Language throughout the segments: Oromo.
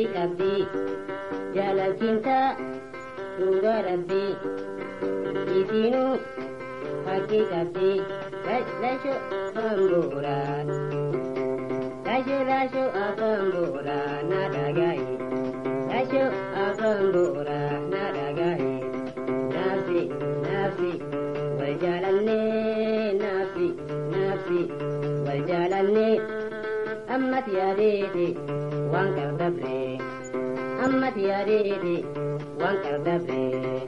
haqiqati jalatinta duga rabbi isinu haqiqati lasho tambura lasho atambura nadagai lasho atambura nadagai nafsi wajalanne nafsi wajalanne ammat yadete wan kardabre ammat yadete wan kardabre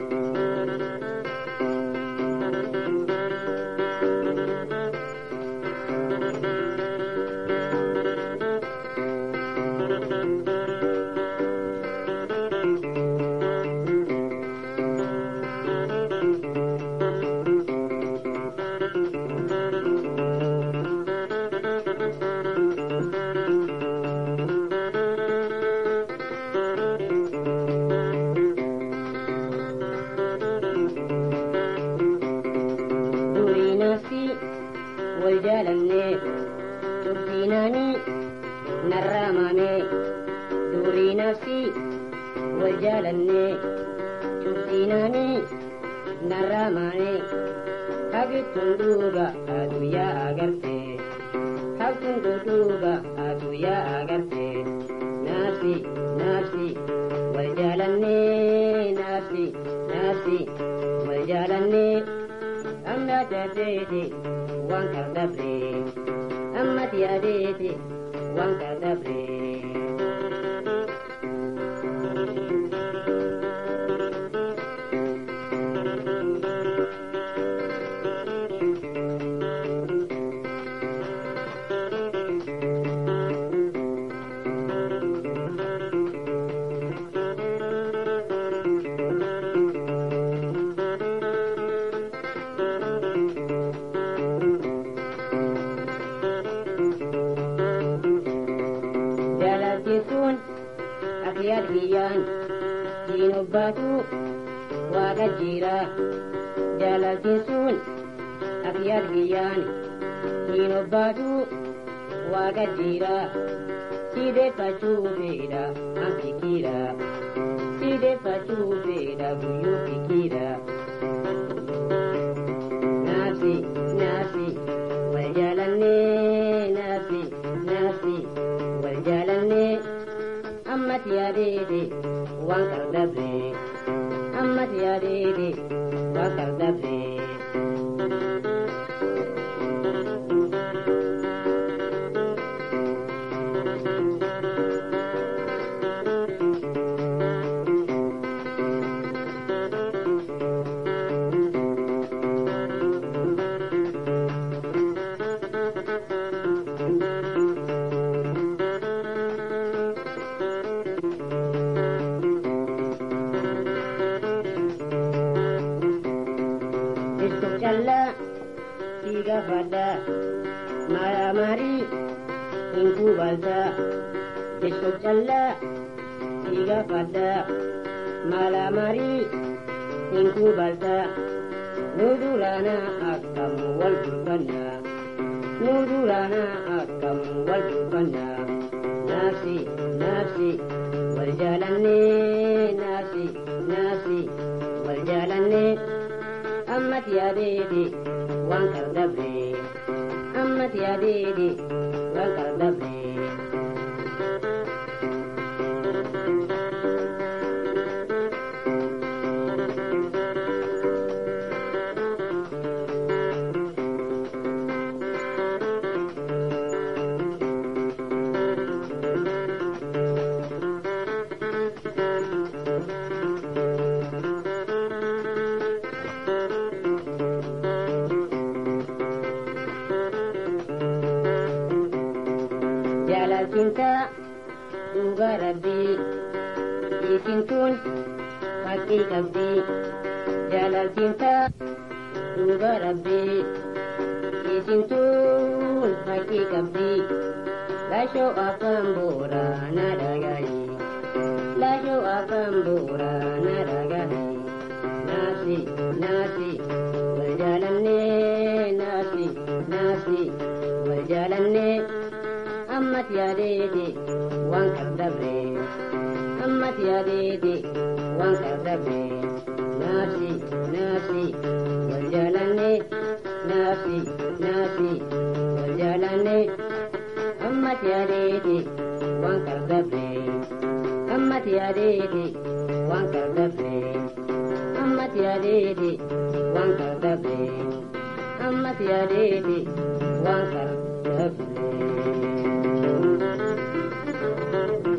والجالني تبديناني نراماني دوري نفسي والجالني تبديناني نراماني حقت تندوغا أدو يا أغرتي حقت تندوغا أدو يا أغرتي نفسي والجالني نفسي والجالني أما تبديتي wan kardabre amma tiyadete wan kardabre akhyar hiyan dinobatu wagajira jalatisun akhyar hiyan dinobatu wagajira side pachubeda ampikira side pachubeda buyu pikira nafsi wajalanne nafsi wajalanne ammat yadede wan kardabre ammat yadede wan kardabre Challa tiga pada maramari ingku balda besok challa tiga pada malamari ingku balda nudulana akamu wal burkana nudulana akamu wal burkana nafsi wal jalanne nafsi wal jalanne ammat yadede wan kardabre ammat yadede wan kardabre jalatinta duga rabbi isintun haqiqati jalatinta duga rabbi isintun haqiqati lasho akambura nadagai lasho akambura nadagai nasi wajalanne nasi wajalanne ammat yadede wan kardabre يديدي وانكر دبي نفسي نفسي والجلني نفسي نفسي والجلني أمت يديدي وانكر دبي أمت يديدي وانكر دبي أمت يديدي وانكر دبي أمت يديدي وانكر